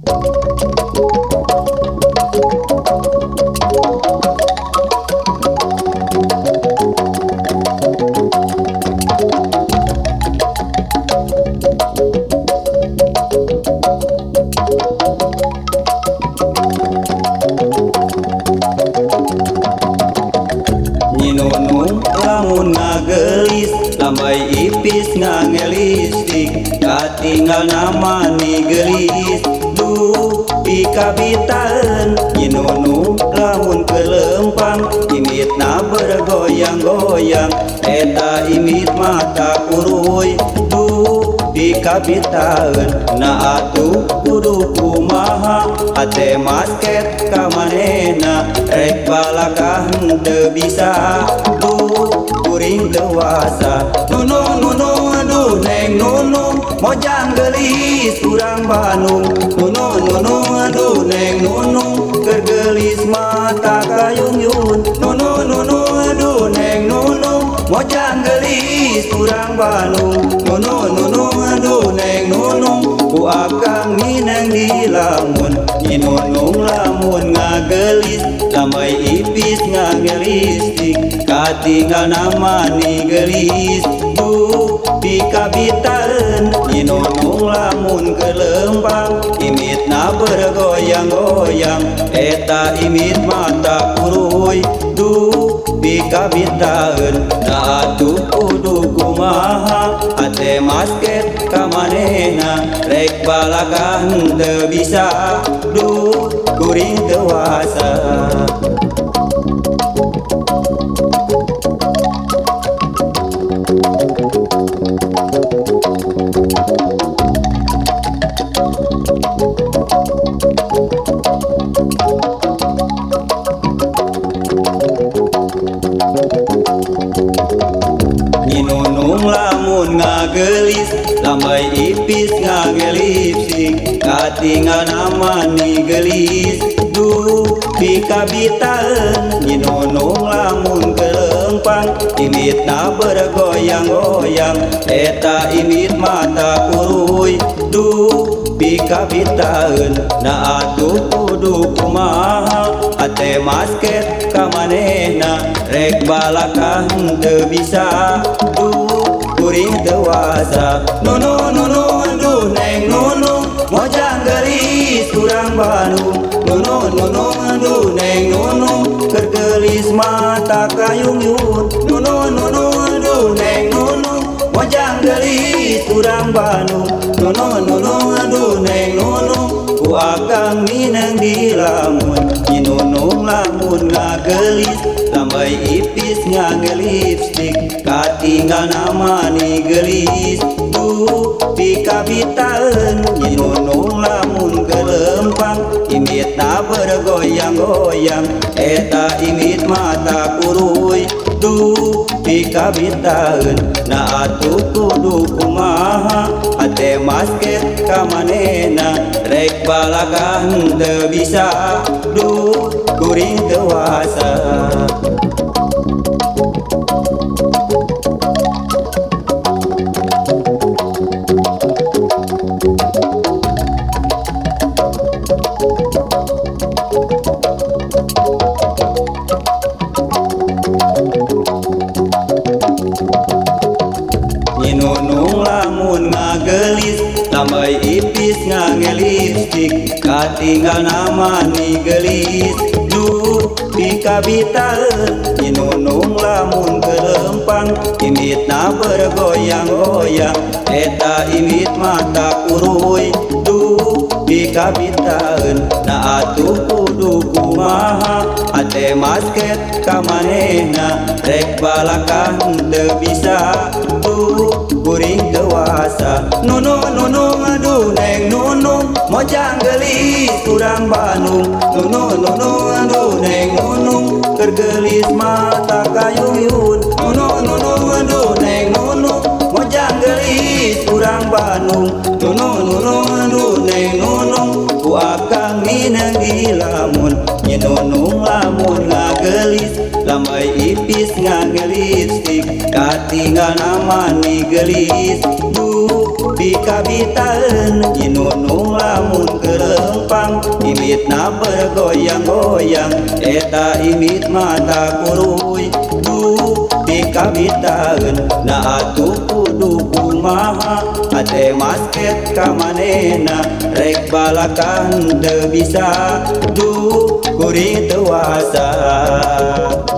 Nyinunung lamun ngagelis lambai ipis ngangelistik katinggal nama ni gelis duh pikabitaan. Nyinunung lamun kelempang imitna bergoyang-goyang eta imit mata kuruy duh pikabitaan. Na atuh kudu kumaha ate masket kamanehna rek balakah teu bisa duh kuring dewasa. Nunung nunung aduh neng nunung mojang gelis urang Bandung. Nunung nunung aduh neng nunung keur gelis mata kayung-yung. Nunung nunung aduh neng nunung mojang gelis urang Bandung. Nunung nunung aduh neng nunung ku akang minang di lamun. Nyinunung lamun ngagelis lambai ipis ngagelistik katinggal nama ni gelis duh pikabitaan. Nyinunung lamun kelempang imitna bergoyang-goyang eta imit mata kuruy duh pikabitaan. Na atuh kudu kumaha ate masket kamanehna rek balakah teu bisa duh kuring dewasa. Nyinunung lamun ngagelis lambai ipis ngagelipsik katinggal nama ni gelis duh pikabitaan. Nyinunung lamun kelempang imitna bergoyang-goyang eta imit mata kuruy duh pikabitaan. Na atuh kudu kumaha ate masket kamanehna rek balakah teu bisa duh kuring dewasa. Nunung nunung aduh neng nunung mojang gelis urang Bandung. Nunung nunung aduh neng nunung keur gelis mata kayung-yung. Nunung nunung aduh neng nunung mojang gelis urang Bandung. Nunung nunung aduh neng nunung ku akang minang di lamun. Nyinunung lamun ngagelis lambai ipis ngagelipstik katinggal nama ni gelis duh pikabitaan. Nyinunung lamun kelempang imitna bergoyang-goyang eta imit mata kuruy duh pikabitaan. Na atuh kudu kumaha ate masket kamanehna rek balakah teu bisa duh kuring dewasa. Nyinunung lamun ngagelis lambai ipis ngagelipstik katinggal nama ni gelis duh pikabitaan. Nyinunung lamun kelempang imitna bergoyang-goyang eta imit mata kuruy duh pikabitaan. Na atuh kudu kumaha ate masket kamanehna rek balakah teu bisa duh kuring dewasa. Nunung nunung aduh neng nunung mojang gelis urang Bandung. Nunung nunung aduh neng nunung keur gelis mata kayung-yung. Nunung nunung aduh neng nunung mojang gelis urang Bandung. Nunung nunung aduh neng nunung ku akang minang di lamun. Nyinunung lamun ngagelis lambai ipis ngagelipstik katinggal nama ni gelis duh pikabitaan. Nyinunung lamun kelempang kulitna bergoyang-goyang eta imit mata kuruy duh dikabitaeun na atuh kudu kumaha ate masket ka manehna rek balakan teu bisa duh kuring teu wasa.